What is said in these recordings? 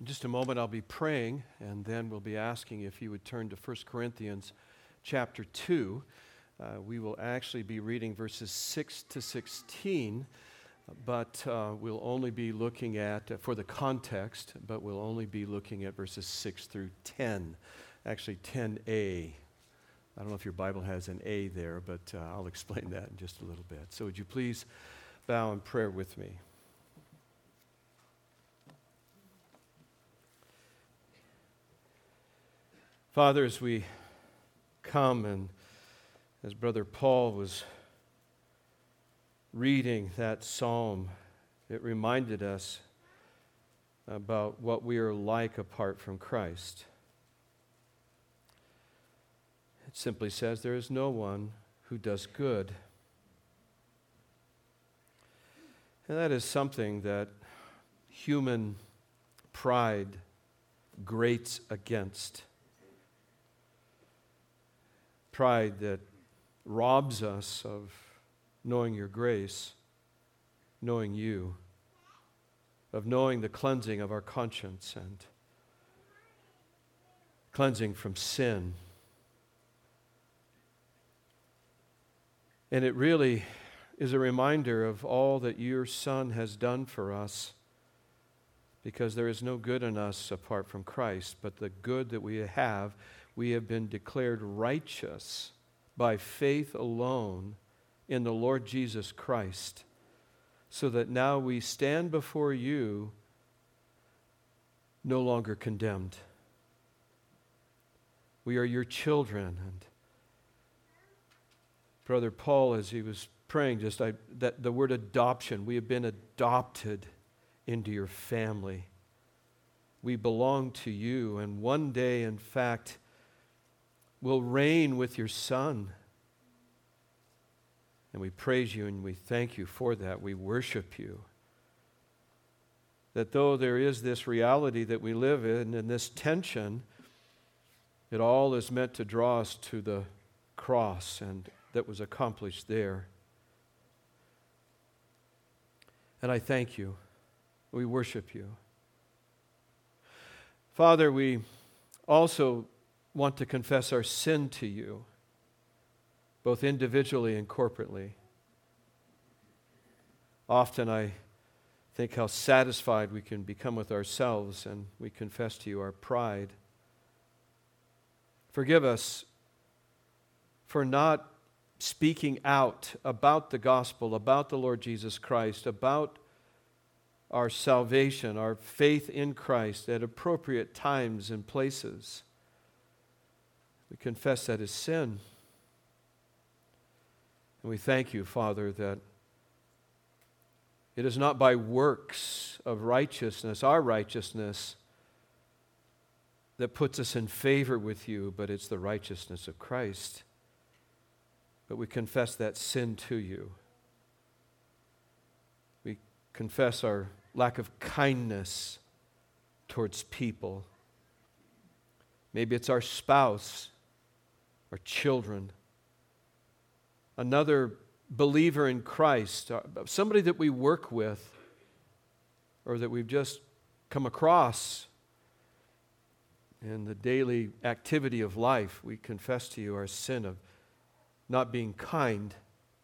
In just a moment, I'll be praying, and then we'll be asking if you would turn to 1 Corinthians chapter 2. We will actually be reading verses 6 to 16, but we'll only be looking at, for the context, but we'll only be looking at verses 6 through 10. Actually, 10a. I don't know if your Bible has an A there, but I'll explain that in just a little bit. So would you please bow in prayer with me? Father, as we come and as Brother Paul was reading that psalm, it reminded us about what we are like apart from Christ. It simply says, there is no one who does good. And that is something that human pride grates against. Pride that robs us of knowing your grace, knowing you, of knowing the cleansing of our conscience and cleansing from sin. And it really is a reminder of all that your Son has done for us, because there is no good in us apart from Christ, but the good that we have been declared righteous by faith alone in the Lord Jesus Christ, so that now we stand before you no longer condemned. We are your children. And Brother Paul, as he was praying, that the word adoption, we have been adopted into your family. We belong to you, and one day, in fact, will reign with your Son. And we praise you and we thank you for that. We worship you. That though there is this reality that we live in and this tension, it all is meant to draw us to the cross, and that was accomplished there. And I thank you. We worship you. Father, we also want to confess our sin to you, both individually and corporately. Often I think how satisfied we can become with ourselves, and we confess to you our pride. Forgive us for not speaking out about the gospel, about the Lord Jesus Christ, about our salvation, our faith in Christ at appropriate times and places. We confess that as sin. And we thank you, Father, that it is not by works of righteousness, our righteousness, that puts us in favor with you, but it's the righteousness of Christ. But we confess that sin to you. We confess our lack of kindness towards people. Maybe it's our spouse, our children, another believer in Christ, somebody that we work with or that we've just come across in the daily activity of life. We confess to you our sin of not being kind.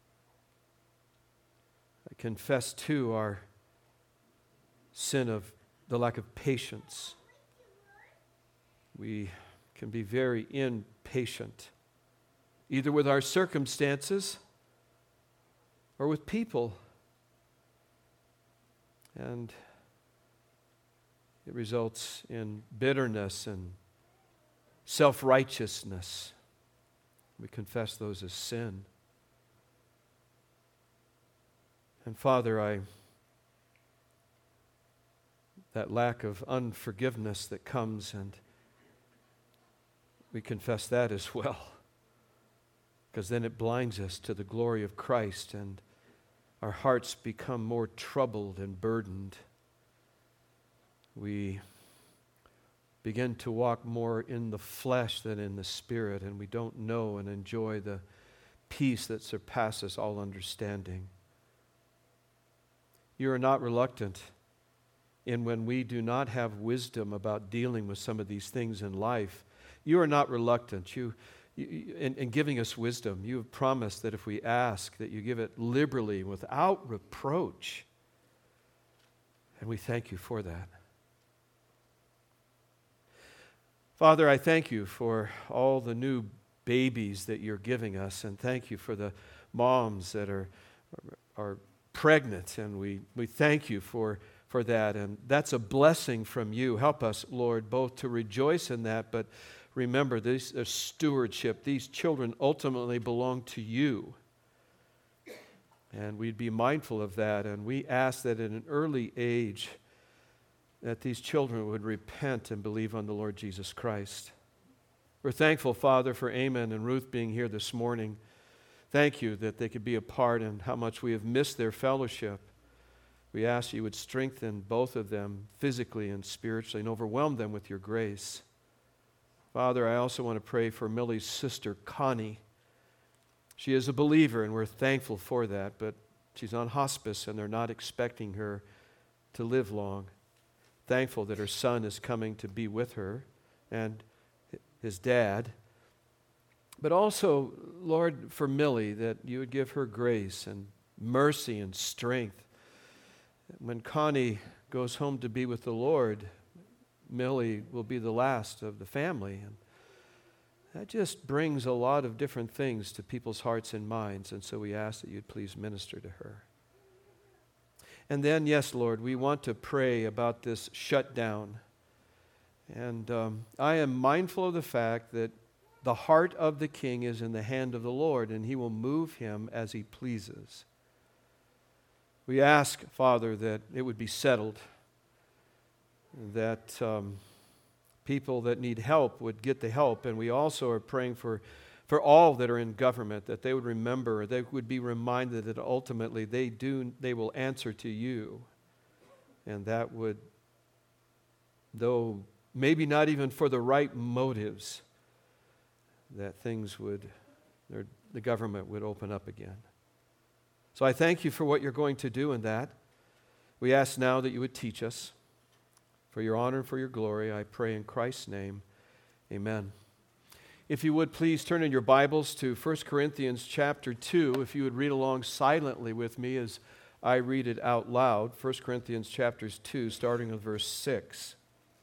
I confess too our sin of the lack of patience. We can be very impatient, either with our circumstances or with people. And it results in bitterness and self-righteousness. We confess those as sin. And Father, that lack of unforgiveness that comes, and we confess that as well, because then it blinds us to the glory of Christ, and our hearts become more troubled and burdened. We begin to walk more in the flesh than in the Spirit, and we don't know and enjoy the peace that surpasses all understanding. You are not reluctant in when we do not have wisdom about dealing with some of these things in life, you are not reluctant. In giving us wisdom, you have promised that if we ask, that you give it liberally, without reproach. And we thank you for that. Father, I thank you for all the new babies that you're giving us, and thank you for the moms that are pregnant, and we thank you for that, and that's a blessing from you. Help us, Lord, both to rejoice in that, but remember, this is stewardship. These children ultimately belong to you, and we'd be mindful of that, and we ask that at an early age that these children would repent and believe on the Lord Jesus Christ. We're thankful, Father, for Eamon and Ruth being here this morning. Thank you that they could be a part, and how much we have missed their fellowship. We ask you would strengthen both of them physically and spiritually and overwhelm them with your grace. Father, I also want to pray for Millie's sister, Connie. She is a believer, and we're thankful for that, but she's on hospice, and they're not expecting her to live long. Thankful that her son is coming to be with her and his dad. But also, Lord, for Millie, that you would give her grace and mercy and strength. When Connie goes home to be with the Lord, Millie will be the last of the family. And that just brings a lot of different things to people's hearts and minds. And so we ask that you'd please minister to her. And then, yes, Lord, we want to pray about this shutdown. And I am mindful of the fact that the heart of the king is in the hand of the Lord, and he will move him as he pleases. We ask, Father, that it would be settled, that people that need help would get the help. And we also are praying for all that are in government, that they would remember, they would be reminded that ultimately they will answer to you. And that would, though maybe not even for the right motives, that the government would open up again. So I thank you for what you're going to do in that. We ask now that you would teach us. For your honor and for your glory, I pray in Christ's name. Amen. If you would please turn in your Bibles to 1 Corinthians chapter 2, if you would read along silently with me as I read it out loud. 1 Corinthians chapter 2, starting with verse 6.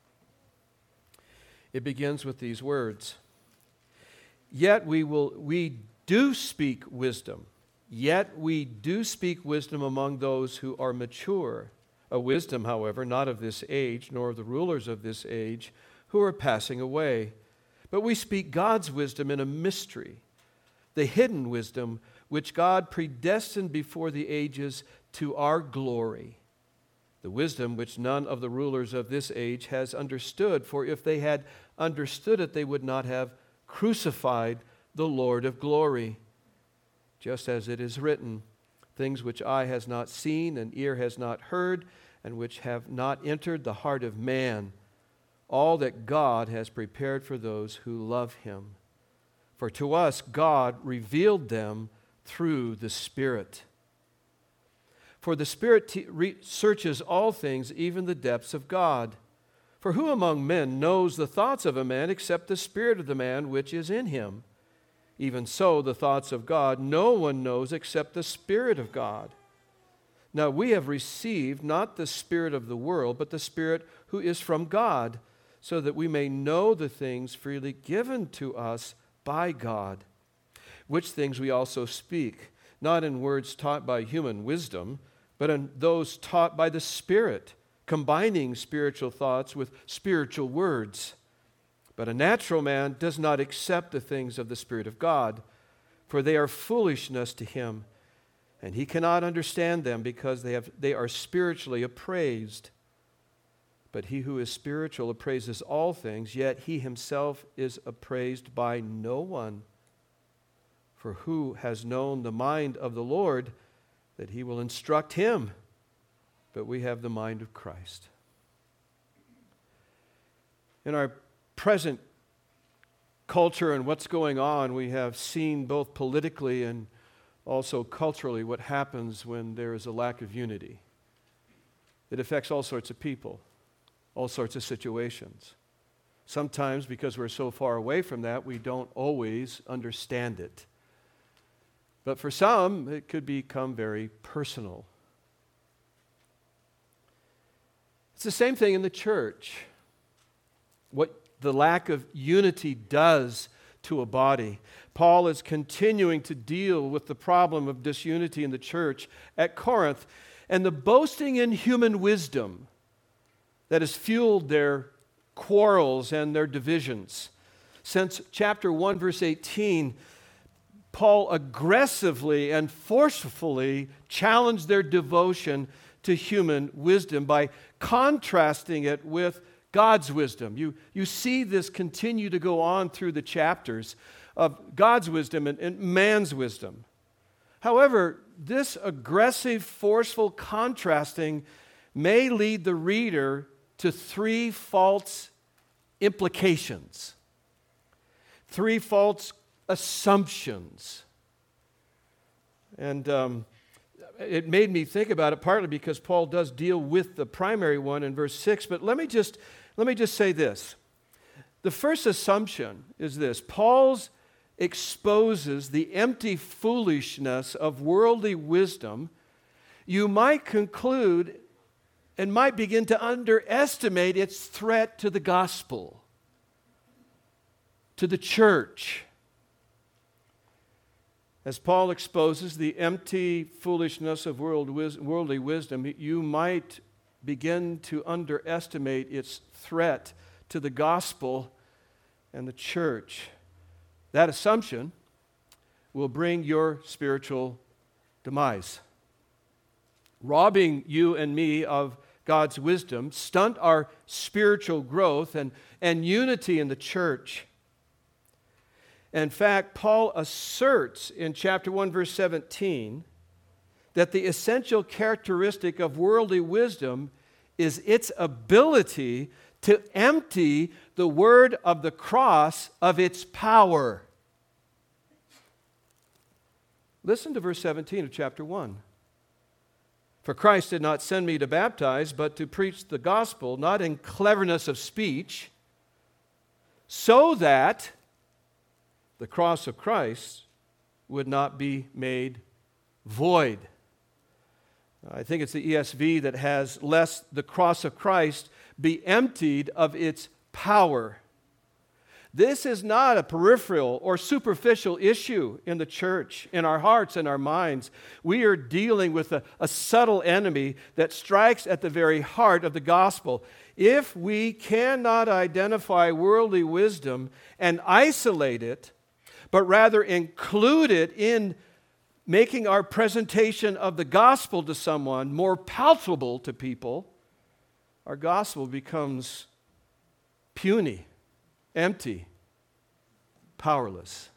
It begins with these words. Yet we do speak wisdom. Yet we do speak wisdom among those who are mature. A wisdom, however, not of this age, nor of the rulers of this age, who are passing away. But we speak God's wisdom in a mystery, the hidden wisdom which God predestined before the ages to our glory. The wisdom which none of the rulers of this age has understood, for if they had understood it, they would not have crucified the Lord of glory. Just as it is written, things which eye has not seen and ear has not heard, and which have not entered the heart of man, all that God has prepared for those who love him. For to us God revealed them through the Spirit. For the Spirit searches all things, even the depths of God. For who among men knows the thoughts of a man except the spirit of the man which is in him? Even so, the thoughts of God no one knows except the Spirit of God. Now we have received not the spirit of the world, but the Spirit who is from God, so that we may know the things freely given to us by God, which things we also speak, not in words taught by human wisdom, but in those taught by the Spirit, combining spiritual thoughts with spiritual words. But a natural man does not accept the things of the Spirit of God, for they are foolishness to him, and he cannot understand them because they are spiritually appraised. But he who is spiritual appraises all things, yet he himself is appraised by no one. For who has known the mind of the Lord that he will instruct him? But we have the mind of Christ. In our present culture and what's going on, we have seen both politically and also culturally what happens when there is a lack of unity. It affects all sorts of people, all sorts of situations. Sometimes, because we're so far away from that, we don't always understand it. But for some, it could become very personal. It's the same thing in the church. What the lack of unity does to a body. Paul is continuing to deal with the problem of disunity in the church at Corinth and the boasting in human wisdom that has fueled their quarrels and their divisions. Since chapter 1, verse 18, Paul aggressively and forcefully challenged their devotion to human wisdom by contrasting it with God's wisdom. You see this continue to go on through the chapters of God's wisdom and man's wisdom. However, this aggressive, forceful contrasting may lead the reader to three false implications, three false assumptions. And it made me think about it partly because Paul does deal with the primary one in verse 6, but let me just say this. The first assumption is this: Paul exposes the empty foolishness of worldly wisdom. You might conclude and might begin to underestimate its threat to the gospel, to the church. As Paul exposes the empty foolishness of worldly wisdom, you might begin to underestimate its threat to the gospel and the church. That assumption will bring your spiritual demise. Robbing you and me of God's wisdom stunt our spiritual growth and unity in the church. In fact, Paul asserts in chapter 1, verse 17, that the essential characteristic of worldly wisdom is its ability to empty the word of the cross of its power. Listen to verse 17 of chapter 1. For Christ did not send me to baptize, but to preach the gospel, not in cleverness of speech, so that the cross of Christ would not be made void. I think it's the ESV that has, lest the cross of Christ be emptied of its power. This is not a peripheral or superficial issue in the church, in our hearts and our minds. We are dealing with a subtle enemy that strikes at the very heart of the gospel. If we cannot identify worldly wisdom and isolate it, but rather include it in making our presentation of the gospel to someone more palatable to people, our gospel becomes puny, empty, powerless.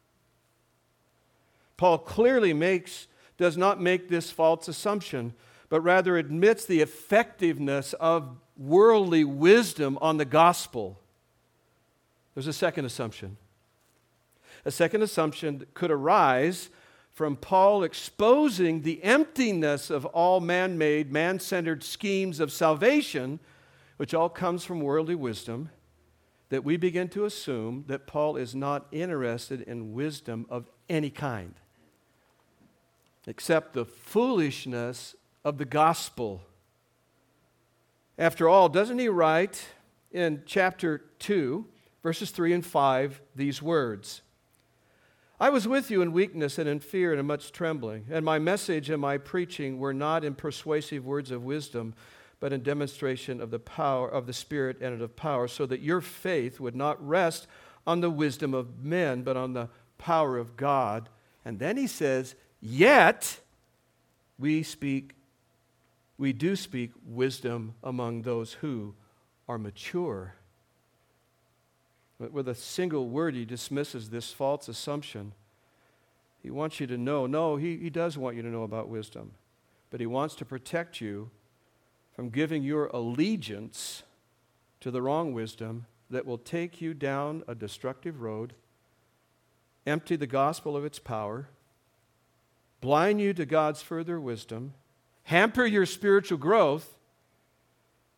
Paul clearly does not make this false assumption, but rather admits the effectiveness of worldly wisdom on the gospel. There's a second assumption. A second assumption that could arise from Paul exposing the emptiness of all man-made, man-centered schemes of salvation, which all comes from worldly wisdom, that we begin to assume that Paul is not interested in wisdom of any kind, except the foolishness of the gospel. After all, doesn't he write in chapter 2, verses 3 and 5, these words? I was with you in weakness and in fear and in much trembling, and my message and my preaching were not in persuasive words of wisdom, but in demonstration of the power of the Spirit and of power, so that your faith would not rest on the wisdom of men, but on the power of God. And then he says, yet we do speak wisdom among those who are mature. But with a single word, he dismisses this false assumption. He wants you to know. No, he does want you to know about wisdom. But he wants to protect you from giving your allegiance to the wrong wisdom that will take you down a destructive road, empty the gospel of its power, blind you to God's further wisdom, hamper your spiritual growth,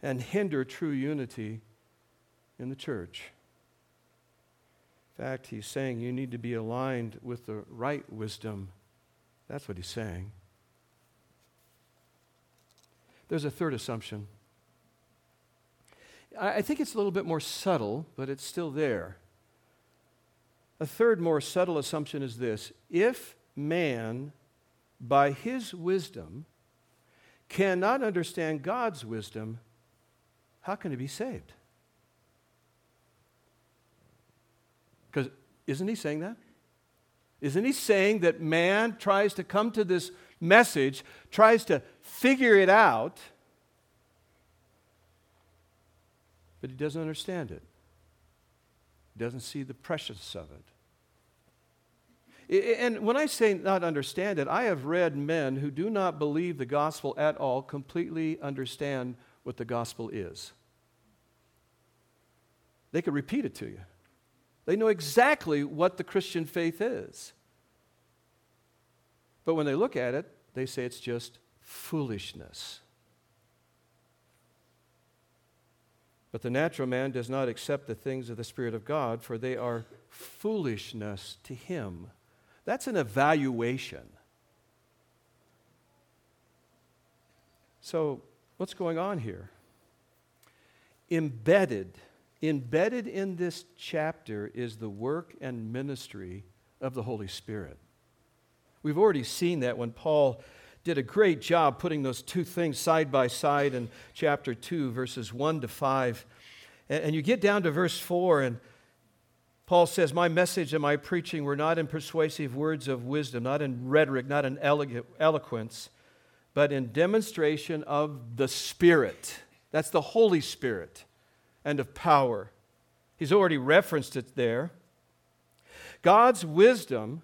and hinder true unity in the church. In fact, he's saying you need to be aligned with the right wisdom. That's what he's saying. There's a third assumption. I think it's a little bit more subtle, but it's still there. A third, more subtle assumption is this: if man, by his wisdom, cannot understand God's wisdom, how can he be saved? Because isn't he saying that? Isn't he saying that man tries to come to this message, tries to figure it out, but he doesn't understand it? He doesn't see the preciousness of it. And when I say not understand it, I have read men who do not believe the gospel at all completely understand what the gospel is. They could repeat it to you. They know exactly what the Christian faith is. But when they look at it, they say it's just foolishness. But the natural man does not accept the things of the Spirit of God, for they are foolishness to him. That's an evaluation. So, what's going on here? Embedded in this chapter is the work and ministry of the Holy Spirit. We've already seen that when Paul did a great job putting those two things side by side in chapter 2, verses 1 to 5. And you get down to verse 4, and Paul says, "My message and my preaching were not in persuasive words of wisdom, not in rhetoric, not in eloquence, but in demonstration of the Spirit." That's the Holy Spirit. And of power. He's already referenced it there. God's wisdom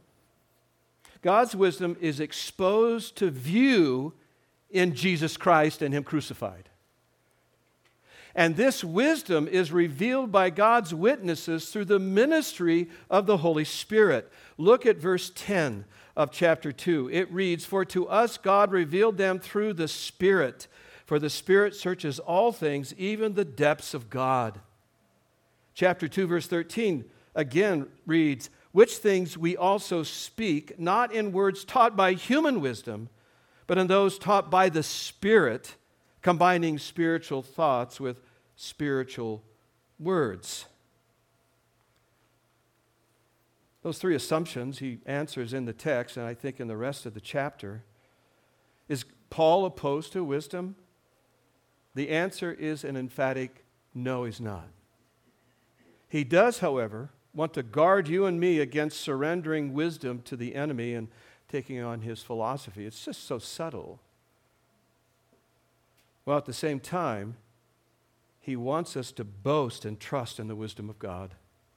is exposed to view in Jesus Christ and Him crucified. And this wisdom is revealed by God's witnesses through the ministry of the Holy Spirit. Look at verse 10 of chapter 2. It reads, "For to us God revealed them through the Spirit. For the Spirit searches all things, even the depths of God." Chapter 2, verse 13 again reads, "Which things we also speak, not in words taught by human wisdom, but in those taught by the Spirit, combining spiritual thoughts with spiritual words." Those three assumptions he answers in the text, and I think in the rest of the chapter. Is Paul opposed to wisdom? The answer is an emphatic no, he's not. He does, however, want to guard you and me against surrendering wisdom to the enemy and taking on his philosophy. It's just so subtle. While at the same time, he wants us to boast and trust in the wisdom of God.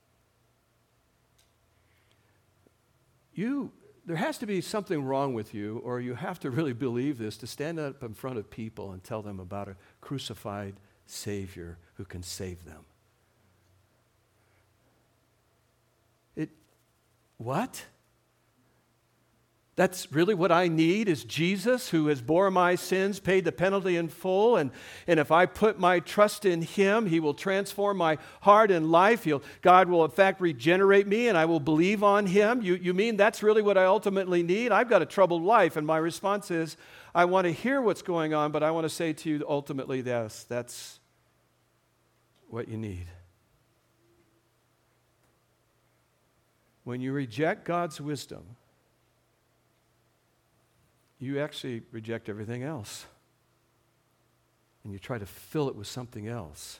There has to be something wrong with you, or you have to really believe this, to stand up in front of people and tell them about a crucified Savior who can save them. What? That's really what I need, is Jesus who has bore my sins, paid the penalty in full, and if I put my trust in Him, He will transform my heart and life. God will in fact regenerate me, and I will believe on Him. You mean that's really what I ultimately need? I've got a troubled life, and my response is, I want to hear what's going on, but I want to say to you ultimately, yes, that's what you need. When you reject God's wisdom, you actually reject everything else. And you try to fill it with something else.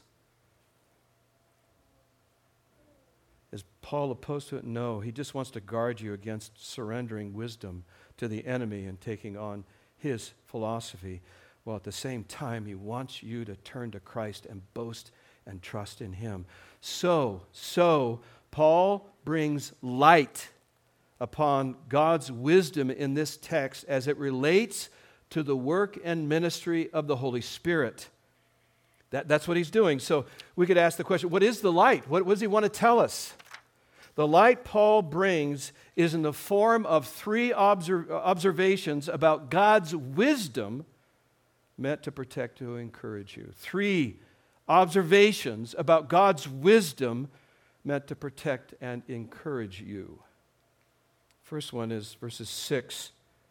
Is Paul opposed to it? No. He just wants to guard you against surrendering wisdom to the enemy and taking on his philosophy, while at the same time he wants you to turn to Christ and boast and trust in Him. So Paul brings light upon God's wisdom in this text as it relates to the work and ministry of the Holy Spirit. That's what he's doing. So we could ask the question, what is the light? What does he want to tell us? The light Paul brings is in the form of three observations about God's wisdom meant to protect, to encourage you. 3 observations about God's wisdom meant to protect and encourage you. First one is verse 6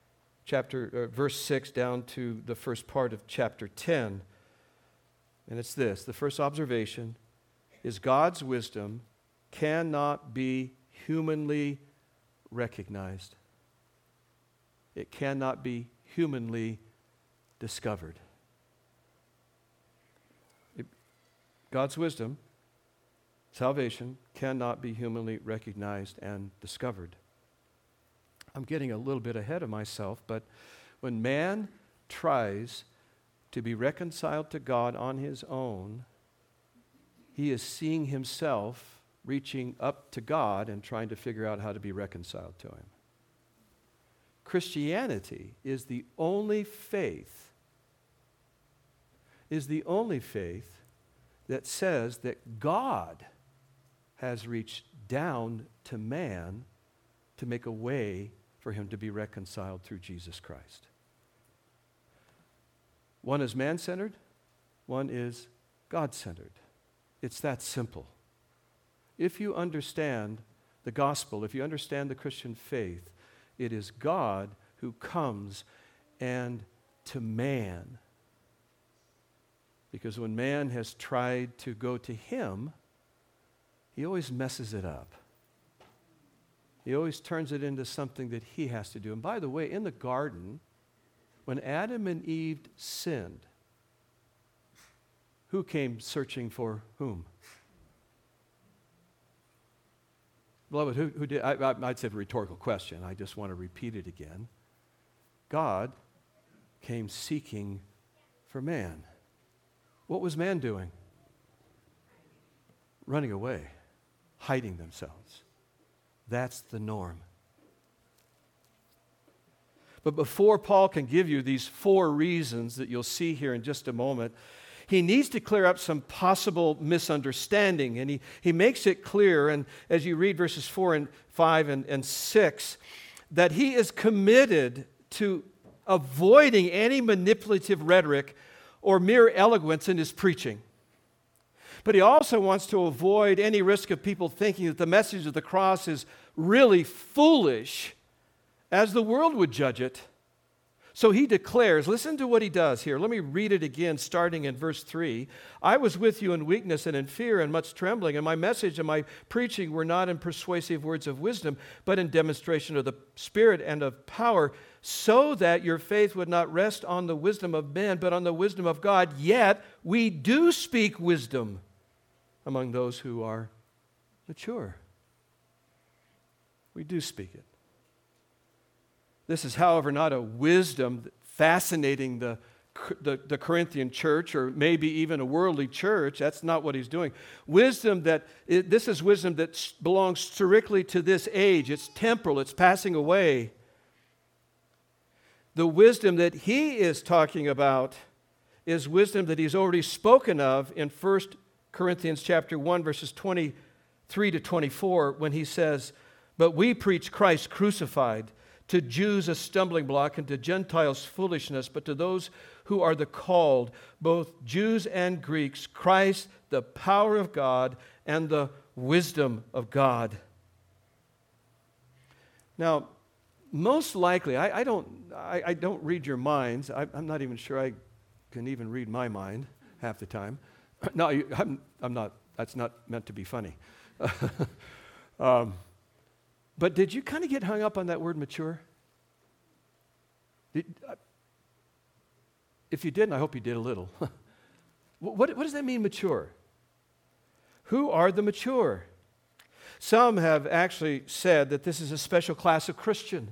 down to the first part of chapter 10. And it's this. The first observation is God's wisdom cannot be humanly recognized. It cannot be humanly discovered. God's wisdom, salvation, cannot be humanly recognized and discovered. I'm getting a little bit ahead of myself, but when man tries to be reconciled to God on his own, he is seeing himself reaching up to God and trying to figure out how to be reconciled to him. Christianity is the only faith that says that God has reached down to man to make a way for him to be reconciled through Jesus Christ. One is man-centered, one is God-centered. It's that simple. If you understand the gospel, if you understand the Christian faith, it is God who comes and to man. Because when man has tried to go to him, he always messes it up. He always turns it into something that he has to do. And by the way, in the garden, when Adam and Eve sinned, who came searching for whom? Beloved, who did? I'd say a rhetorical question. I just want to repeat it again. God came seeking for man. What was man doing? Running away, hiding themselves. That's the norm. But before Paul can give you these 4 reasons that you'll see here in just a moment, he needs to clear up some possible misunderstanding. And he makes it clear, and as you read verses 4 and 5 and 6, that he is committed to avoiding any manipulative rhetoric or mere eloquence in his preaching. But he also wants to avoid any risk of people thinking that the message of the cross is really foolish as the world would judge it. So he declares, listen to what he does here. Let me read it again, starting in verse 3. I was with you in weakness and in fear and much trembling, and my message and my preaching were not in persuasive words of wisdom, but in demonstration of the Spirit and of power, so that your faith would not rest on the wisdom of men, but on the wisdom of God. Yet we do speak wisdom among those who are mature. We do speak it. This is, however, not a wisdom fascinating the Corinthian church or maybe even a worldly church. That's not what he's doing. This is wisdom that belongs strictly to this age. It's temporal. It's passing away. The wisdom that he is talking about is wisdom that he's already spoken of in 1 Corinthians chapter 1, verses 23 to 24, when he says, but we preach Christ crucified, to Jews a stumbling block, and to Gentiles foolishness, but to those who are the called, both Jews and Greeks, Christ, the power of God and the wisdom of God. Now, most likely, I don't read your minds. I'm not even sure I can even read my mind half the time. No, I'm not. That's not meant to be funny. But did you kind of get hung up on that word mature? If you didn't, I hope you did a little. What does that mean, mature? Who are the mature? Some have actually said that this is a special class of Christian.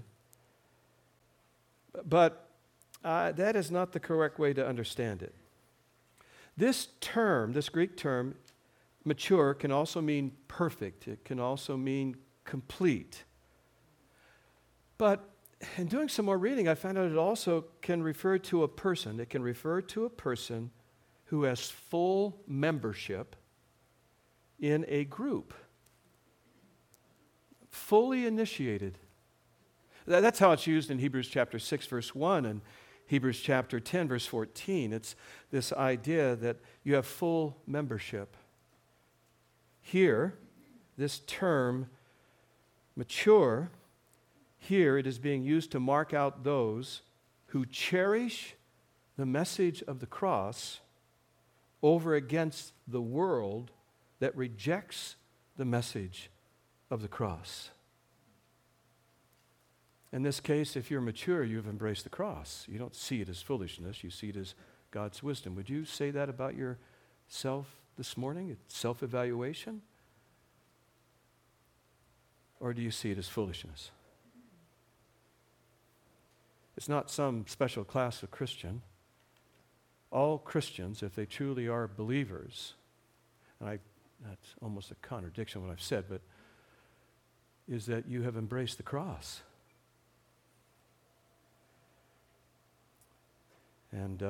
But that is not the correct way to understand it. This term, this Greek term, mature, can also mean perfect. It can also mean complete. But in doing some more reading, I found out it also can refer to a person. It can refer to a person who has full membership in a group. Fully initiated. That's how it's used in Hebrews chapter 6, verse 1. And Hebrews chapter 10, verse 14. It's this idea that you have full membership. Here, this term, mature, here it is being used to mark out those who cherish the message of the cross over against the world that rejects the message of the cross. In this case, if you're mature, you've embraced the cross. You don't see it as foolishness. You see it as God's wisdom. Would you say that about yourself this morning? Self-evaluation? Or do you see it as foolishness? It's not some special class of Christian. All Christians, if they truly are believers, and that's almost a contradiction what I've said, but is that you have embraced the cross. And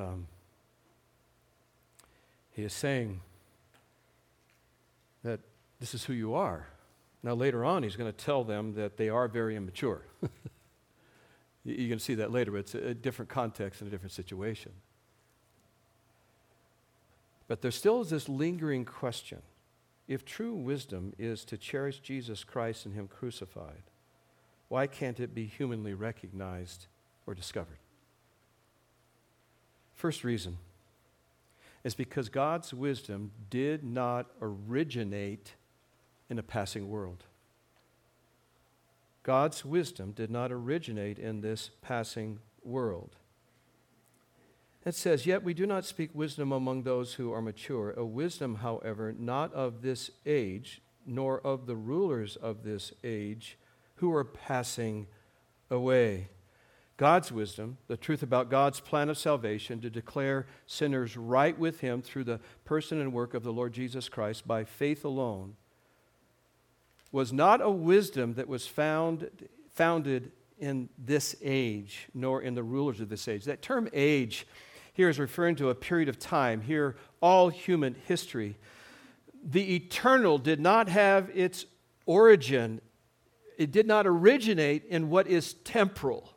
he is saying that this is who you are. Now later on, he's going to tell them that they are very immature. You're going to see that later, but it's a different context and a different situation. But there still is this lingering question. If true wisdom is to cherish Jesus Christ and Him crucified, why can't it be humanly recognized or discovered? First reason is because God's wisdom did not originate in a passing world. God's wisdom did not originate in this passing world. It says, "Yet we do not speak wisdom among those who are mature, a wisdom, however, not of this age, nor of the rulers of this age, who are passing away." God's wisdom, the truth about God's plan of salvation to declare sinners right with Him through the person and work of the Lord Jesus Christ by faith alone, was not a wisdom that was founded in this age, nor in the rulers of this age. That term age here is referring to a period of time, here all human history. The eternal did not have its origin, it did not originate in what is temporal.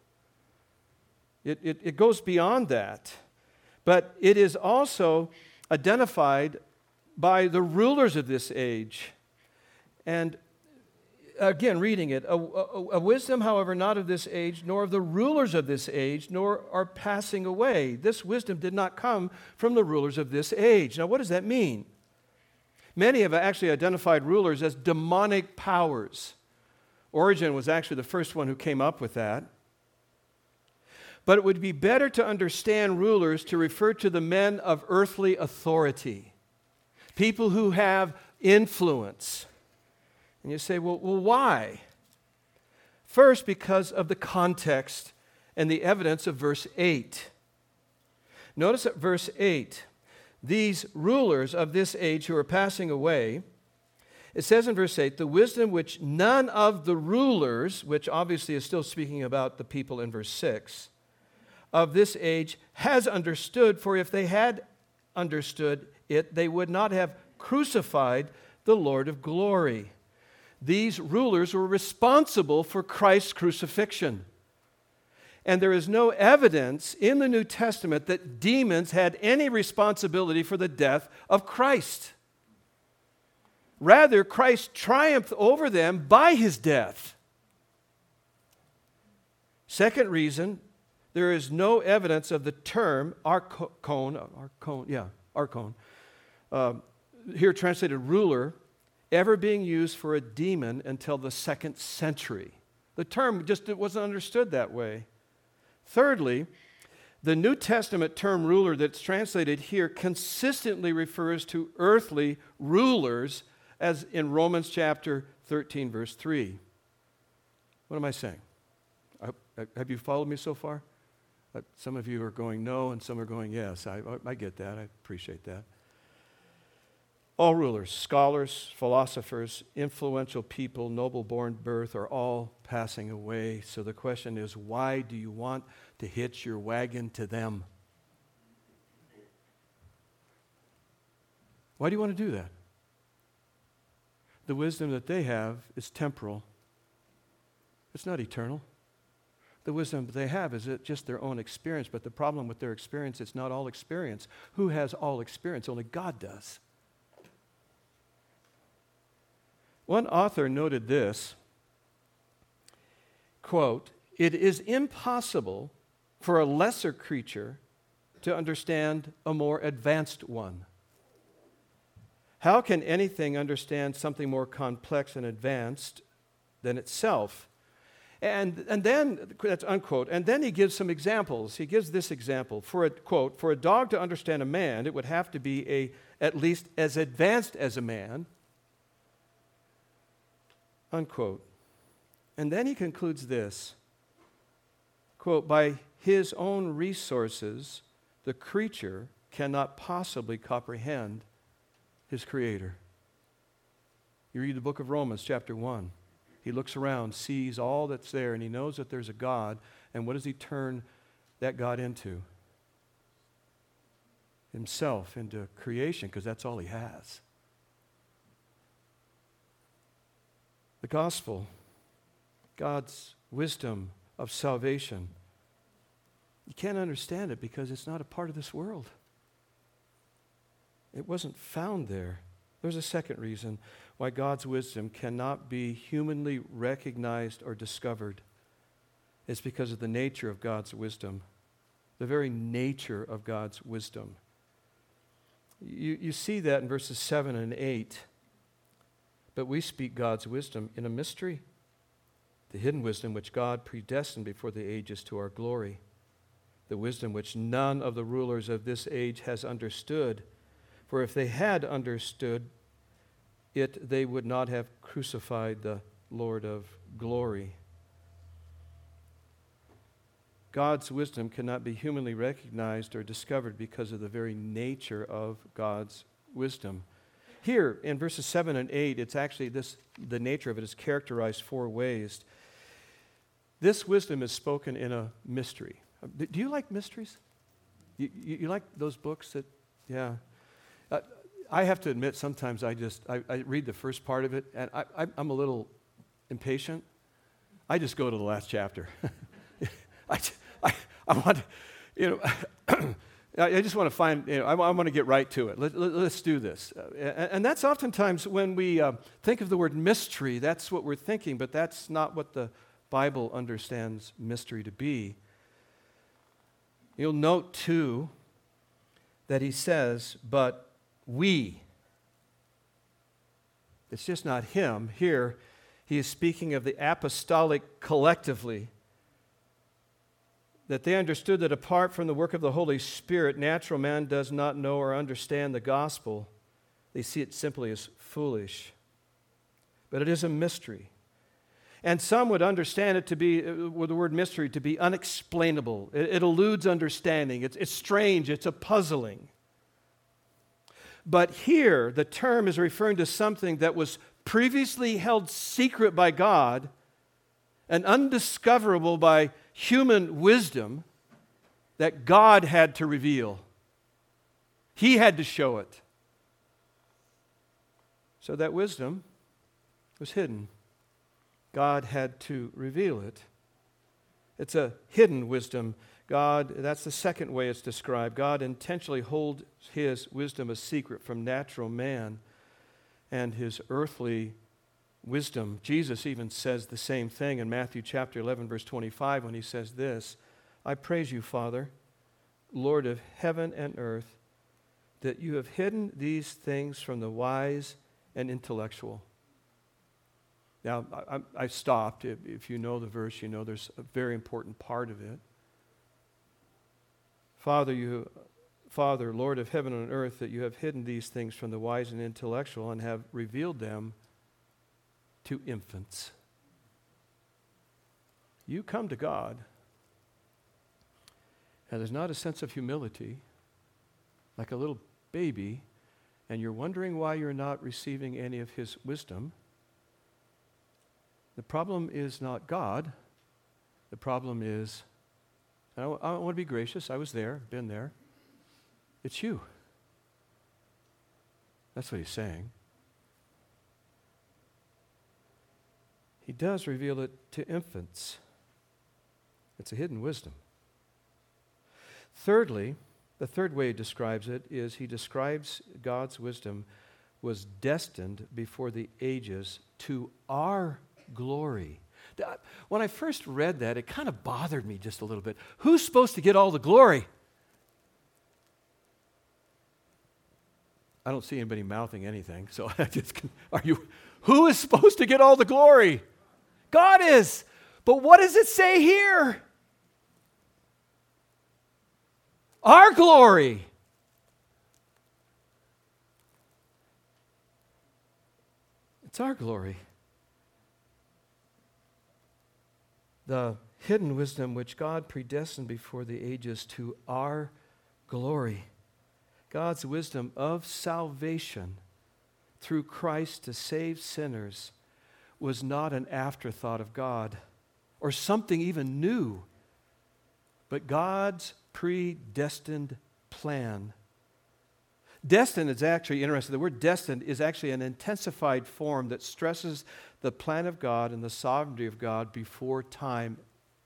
It goes beyond that. But it is also identified by the rulers of this age. And again, reading it, a wisdom, however, not of this age, nor of the rulers of this age, nor are passing away. This wisdom did not come from the rulers of this age. Now, what does that mean? Many have actually identified rulers as demonic powers. Origen was actually the first one who came up with that. But it would be better to understand rulers to refer to the men of earthly authority, people who have influence. And you say, well, why? First, because of the context and the evidence of verse 8. Notice at verse 8, these rulers of this age who are passing away, it says in verse 8, the wisdom which none of the rulers, which obviously is still speaking about the people in verse 6, of this age has understood, for if they had understood it, they would not have crucified the Lord of glory. These rulers were responsible for Christ's crucifixion. And there is no evidence in the New Testament that demons had any responsibility for the death of Christ. Rather, Christ triumphed over them by His death. Second reason, there is no evidence of the term archon, here translated ruler, ever being used for a demon until the 2nd century. The term just wasn't understood that way. Thirdly, the New Testament term ruler that's translated here consistently refers to earthly rulers, as in Romans chapter 13, verse 3. What am I saying? Have you followed me so far? Some of you are going no, and some are going yes. I get that. I appreciate that. All rulers, scholars, philosophers, influential people, noble-born birth are all passing away. So the question is, why do you want to hitch your wagon to them? Why do you want to do that? The wisdom that they have is temporal. It's not eternal. the wisdom they have is it just their own experience. But the problem with their experience, it's not all experience. Who has all experience? Only God does. One author noted this, quote, "It is impossible for a lesser creature to understand a more advanced one. How can anything understand something more complex and advanced than itself?" And then, that's unquote, and then he gives some examples. He gives this example. For a dog to understand a man, it would have to be at least as advanced as a man, unquote. And then he concludes this, quote, "By his own resources, the creature cannot possibly comprehend his creator." You read the book of Romans, chapter 1. He looks around, sees all that's there, and he knows that there's a God. And what does he turn that God into? Himself, into creation, because that's all he has. The gospel, God's wisdom of salvation, you can't understand it because it's not a part of this world. It wasn't found there. There's a second reason why God's wisdom cannot be humanly recognized or discovered. It's because of the nature of God's wisdom, the very nature of God's wisdom. You see that in verses 7 and 8. "But we speak God's wisdom in a mystery, the hidden wisdom which God predestined before the ages to our glory, the wisdom which none of the rulers of this age has understood. For if they had understood it, they would not have crucified the Lord of glory." God's wisdom cannot be humanly recognized or discovered because of the very nature of God's wisdom. Here in verses 7 and 8, it's actually the nature of it is characterized four ways. This wisdom is spoken in a mystery. Do you like mysteries? You like those books that, yeah. I have to admit, sometimes I read the first part of it, and I'm a little impatient. I just go to the last chapter. I want to, I just want to find, I want to get right to it. Let's do this. And that's oftentimes when we think of the word mystery, that's what we're thinking, but that's not what the Bible understands mystery to be. You'll note, too, that he says, "But we." It's just not him. Here, he is speaking of the apostolic collectively, that they understood that apart from the work of the Holy Spirit, natural man does not know or understand the gospel. They see it simply as foolish. But it is a mystery. And some would understand it to be, with the word mystery, to be unexplainable. It eludes understanding. It's strange. It's a puzzling. But here, the term is referring to something that was previously held secret by God and undiscoverable by human wisdom that God had to reveal. He had to show it. So that wisdom was hidden. God had to reveal it. It's a hidden wisdom. That's the second way it's described. God intentionally holds his wisdom a secret from natural man and his earthly wisdom. Jesus even says the same thing in Matthew chapter 11, verse 25, when he says this, "I praise you, Father, Lord of heaven and earth, that you have hidden these things from the wise and intellectual." Now, I stopped. If you know the verse, you know there's a very important part of it. Father, Lord of heaven and earth, that you have hidden these things from the wise and intellectual and have revealed them to infants. You come to God, and there's not a sense of humility, like a little baby, and you're wondering why you're not receiving any of his wisdom. The problem is not God. The problem is, I want to be gracious. I was there, been there. It's you. That's what he's saying. He does reveal it to infants. It's a hidden wisdom. Thirdly, the third way he describes it is he describes God's wisdom was destined before the ages to our glory. When I first read that, it kind of bothered me just a little bit. Who's supposed to get all the glory? I don't see anybody mouthing anything, so who is supposed to get all the glory? God is. But what does it say here? Our glory. It's our glory. The hidden wisdom which God predestined before the ages to our glory. God's wisdom of salvation through Christ to save sinners was not an afterthought of God or something even new, but God's predestined plan. Destined is actually interesting. The word destined is actually an intensified form that stresses the plan of God and the sovereignty of God before time.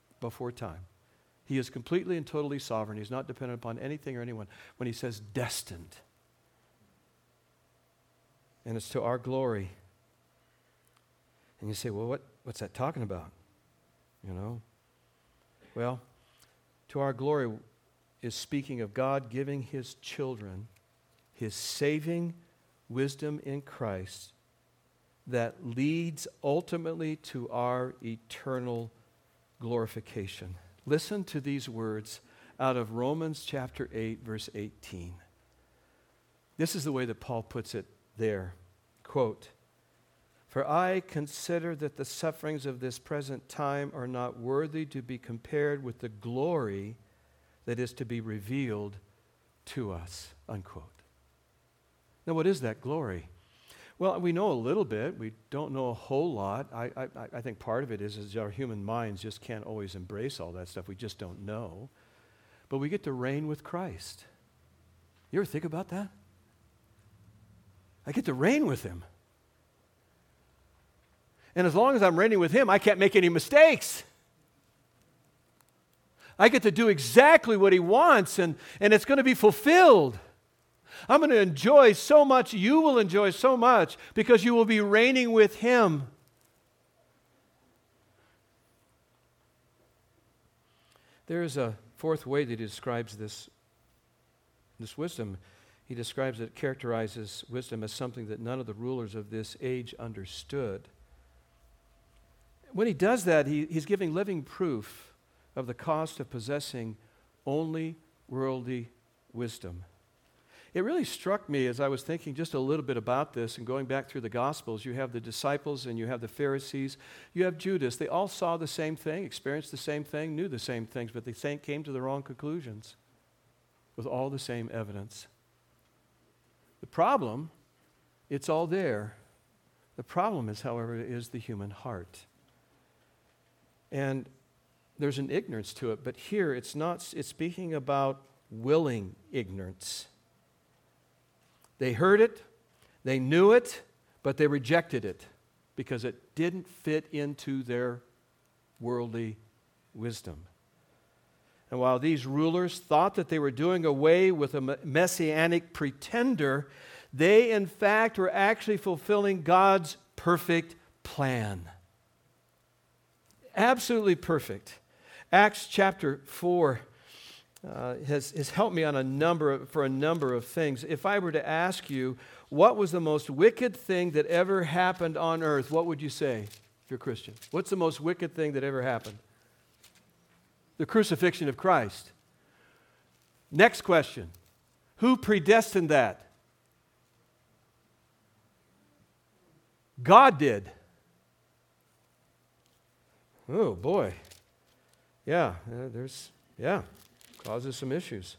He is completely and totally sovereign. He's not dependent upon anything or anyone when he says destined. And it's to our glory. And you say, well, what's that talking about? You know? Well, to our glory is speaking of God giving his children his saving wisdom in Christ that leads ultimately to our eternal glorification. Listen to these words out of Romans chapter 8, verse 18. This is the way that Paul puts it there. Quote, "For I consider that the sufferings of this present time are not worthy to be compared with the glory that is to be revealed to us." Unquote. Now, what is that glory? Well, we know a little bit. We don't know a whole lot. I think part of it is our human minds just can't always embrace all that stuff. We just don't know. But we get to reign with Christ. You ever think about that? I get to reign with him. And as long as I'm reigning with him, I can't make any mistakes. I get to do exactly what he wants, and it's going to be fulfilled. I'm going to enjoy so much, you will enjoy so much, because you will be reigning with him. There is a fourth way that he describes this wisdom. He describes it, characterizes wisdom as something that none of the rulers of this age understood. When he does that, he's giving living proof of the cost of possessing only worldly wisdom. It really struck me as I was thinking just a little bit about this and going back through the Gospels. You have the disciples and you have the Pharisees. You have Judas. They all saw the same thing, experienced the same thing, knew the same things, but they came to the wrong conclusions with all the same evidence. The problem, it's all there. The problem is, however, is the human heart. And there's an ignorance to it, but here it's speaking about willing ignorance. They heard it, they knew it, but they rejected it because it didn't fit into their worldly wisdom. And while these rulers thought that they were doing away with a messianic pretender, they in fact were actually fulfilling God's perfect plan. Absolutely perfect. Acts chapter 4 has helped me on a number of things. If I were to ask you, what was the most wicked thing that ever happened on earth, what would you say if you're a Christian? What's the most wicked thing that ever happened? The crucifixion of Christ. Next question. Who predestined that? God did. Oh, boy. Yeah, causes some issues.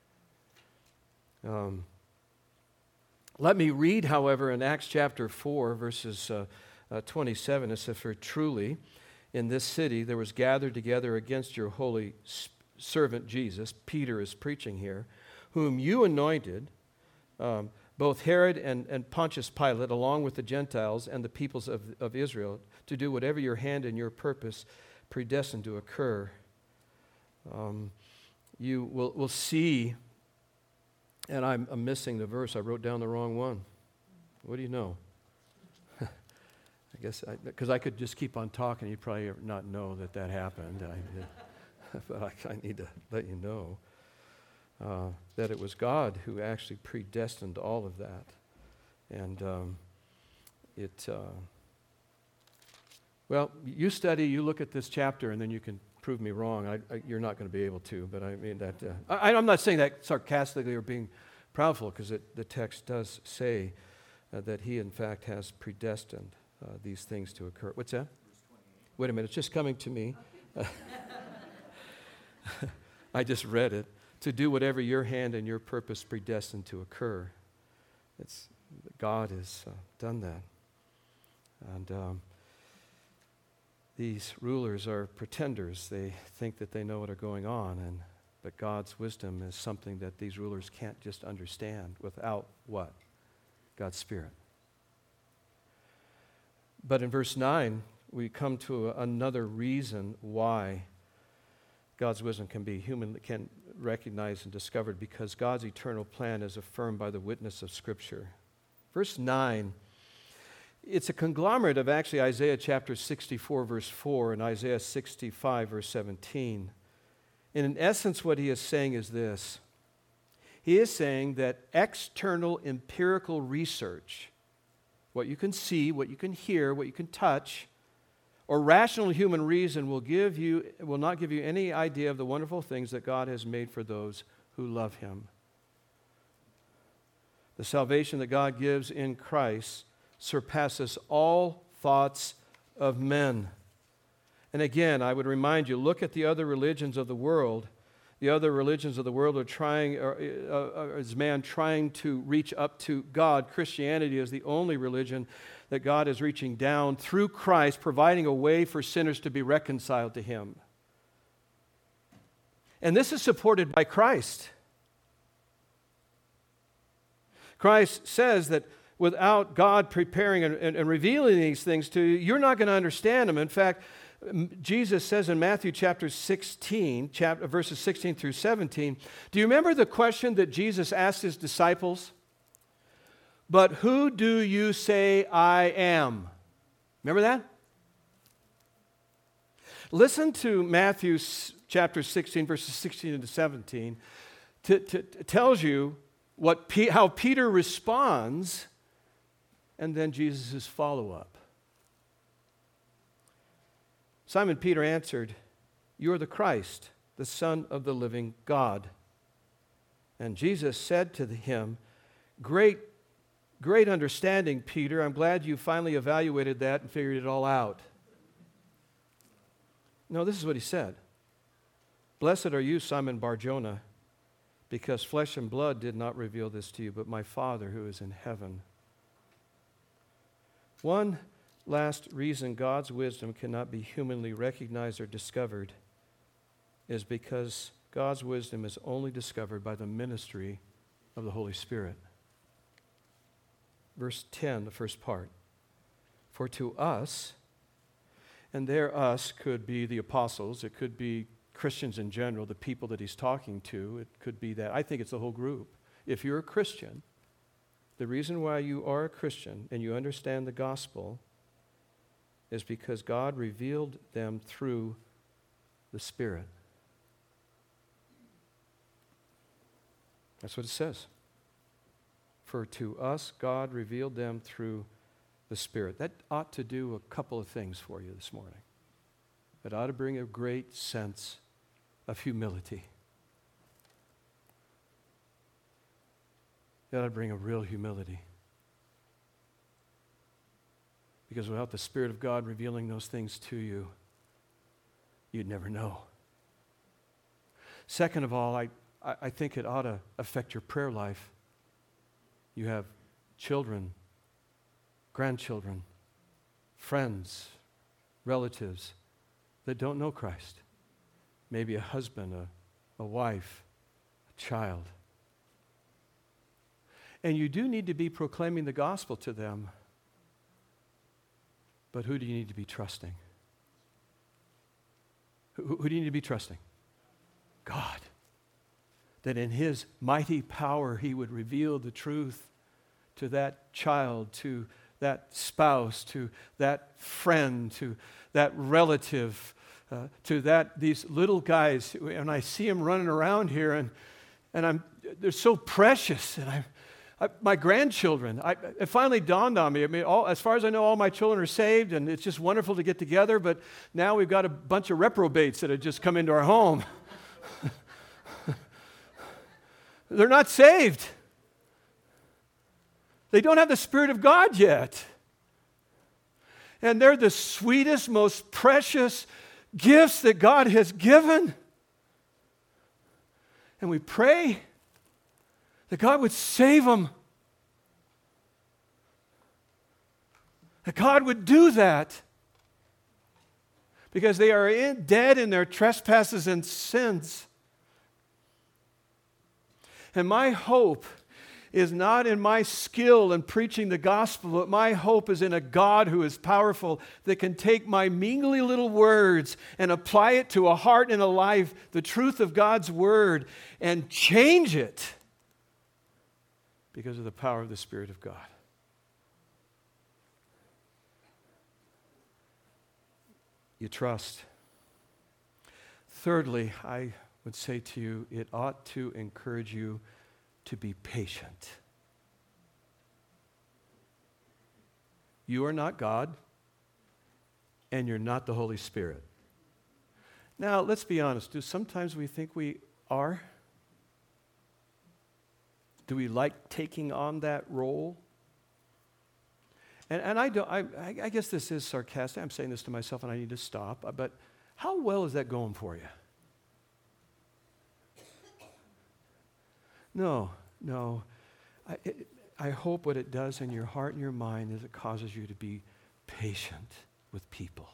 Let me read, however, in Acts chapter 4, verses 27, it says, "For truly in this city there was gathered together against your holy servant Jesus," Peter is preaching here, "whom you anointed, both Herod and Pontius Pilate, along with the Gentiles and the peoples of Israel, to do whatever your hand and your purpose predestined to occur." You will see, and I'm missing the verse. I wrote down the wrong one. What do you know? I guess, because I could just keep on talking, you'd probably not know that happened. But I need to let you know that it was God who actually predestined all of that. And well, you study, you look at this chapter, and then you can prove me wrong. You're not going to be able to, but I mean that. I'm not saying that sarcastically or being proudful, because the text does say that He, in fact, has predestined these things to occur. What's that? Wait a minute, it's just coming to me. I just read it. To do whatever your hand and your purpose predestined to occur. God has done that. And these rulers are pretenders. They think that they know what are going on, but God's wisdom is something that these rulers can't just understand without what? God's Spirit. But in verse 9, we come to another reason why God's wisdom can be recognized and discovered, because God's eternal plan is affirmed by the witness of Scripture. Verse 9, it's a conglomerate of actually Isaiah chapter 64, verse 4, and Isaiah 65, verse 17. And in essence, what he is saying is this. He is saying that external empirical research, what you can see, what you can hear, what you can touch, or rational human reason will not give you any idea of the wonderful things that God has made for those who love Him. The salvation that God gives in Christ surpasses all thoughts of men. And again, I would remind you, look at the other religions of the world. The other religions of the world are trying, is man trying to reach up to God. Christianity is the only religion that God is reaching down through Christ, providing a way for sinners to be reconciled to Him. And this is supported by Christ. Christ says that without God preparing and revealing these things to you, you're not going to understand them. In fact, Jesus says in Matthew chapter 16, verses 16 through 17, do you remember the question that Jesus asked His disciples? But who do you say I am? Remember that? Listen to Matthew chapter 16, verses 16 to 17. Tells you how Peter responds, and then Jesus' follow-up. Simon Peter answered, "You are the Christ, the Son of the living God." And Jesus said to him, Great understanding, Peter. I'm glad you finally evaluated that and figured it all out. No, this is what He said. Blessed are you, Simon Bar-Jonah, because flesh and blood did not reveal this to you, but my Father who is in heaven. One last reason God's wisdom cannot be humanly recognized or discovered is because God's wisdom is only discovered by the ministry of the Holy Spirit. Verse 10, the first part. For to us, and there us could be the apostles, it could be Christians in general, the people that He's talking to, it could be that. I think it's the whole group. If you're a Christian, the reason why you are a Christian and you understand the gospel is because God revealed them through the Spirit. That's what it says. For to us, God revealed them through the Spirit. That ought to do a couple of things for you this morning. It ought to bring a great sense of humility. It ought to bring a real humility. Because without the Spirit of God revealing those things to you, you'd never know. Second of all, I think it ought to affect your prayer life. You have children, grandchildren, friends, relatives that don't know Christ. Maybe a husband, a wife, a child. And you do need to be proclaiming the gospel to them. But who do you need to be trusting? Who do you need to be trusting? God. That in His mighty power He would reveal the truth to that child, to that spouse, to that friend, to that relative, to these little guys. And I see them running around here, and they're so precious. And my grandchildren, it finally dawned on me. I mean, as far as I know, all my children are saved, and it's just wonderful to get together. But now we've got a bunch of reprobates that have just come into our home. They're not saved. They don't have the Spirit of God yet. And they're the sweetest, most precious gifts that God has given. And we pray that God would save them. That God would do that. Because they are dead in their trespasses and sins. And my hope is not in my skill in preaching the gospel, but my hope is in a God who is powerful, that can take my measly little words and apply it to a heart and a life, the truth of God's word, and change it because of the power of the Spirit of God. You trust. Thirdly, I would say to you, it ought to encourage you to be patient. You are not God, and you're not the Holy Spirit. Now, let's be honest. Do sometimes we think we are? Do we like taking on that role? And I guess this is sarcastic. I'm saying this to myself, and I need to stop. But how well is that going for you? No. I hope what it does in your heart and your mind is it causes you to be patient with people.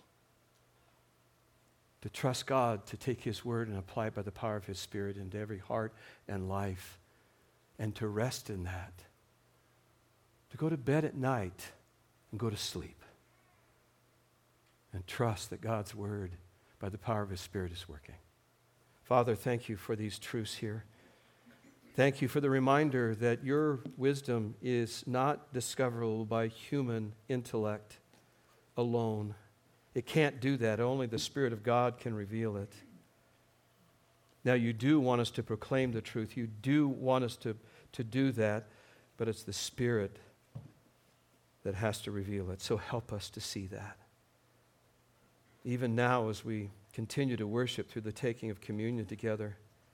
To trust God, to take His word and apply it by the power of His Spirit into every heart and life. And to rest in that. To go to bed at night and go to sleep. And trust that God's word by the power of His Spirit is working. Father, thank you for these truths here. Thank you for the reminder that your wisdom is not discoverable by human intellect alone. It can't do that. Only the Spirit of God can reveal it. Now, you do want us to proclaim the truth. You do want us to do that, but it's the Spirit that has to reveal it. So help us to see that. Even now, as we continue to worship through the taking of communion together,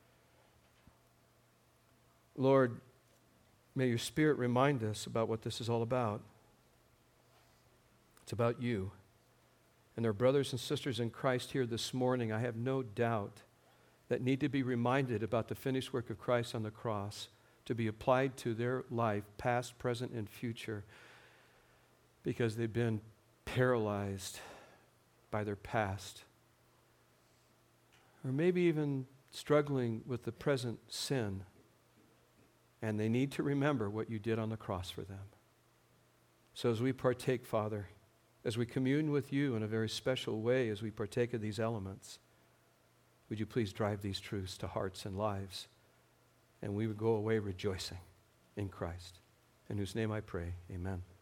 Lord, may your Spirit remind us about what this is all about. It's about you. And our brothers and sisters in Christ here this morning, I have no doubt, that need to be reminded about the finished work of Christ on the cross to be applied to their life, past, present, and future, because they've been paralyzed by their past. Or maybe even struggling with the present sin. And they need to remember what you did on the cross for them. So as we partake, Father, as we commune with you in a very special way, as we partake of these elements, would you please drive these truths to hearts and lives, and we would go away rejoicing in Christ, in whose name I pray, amen.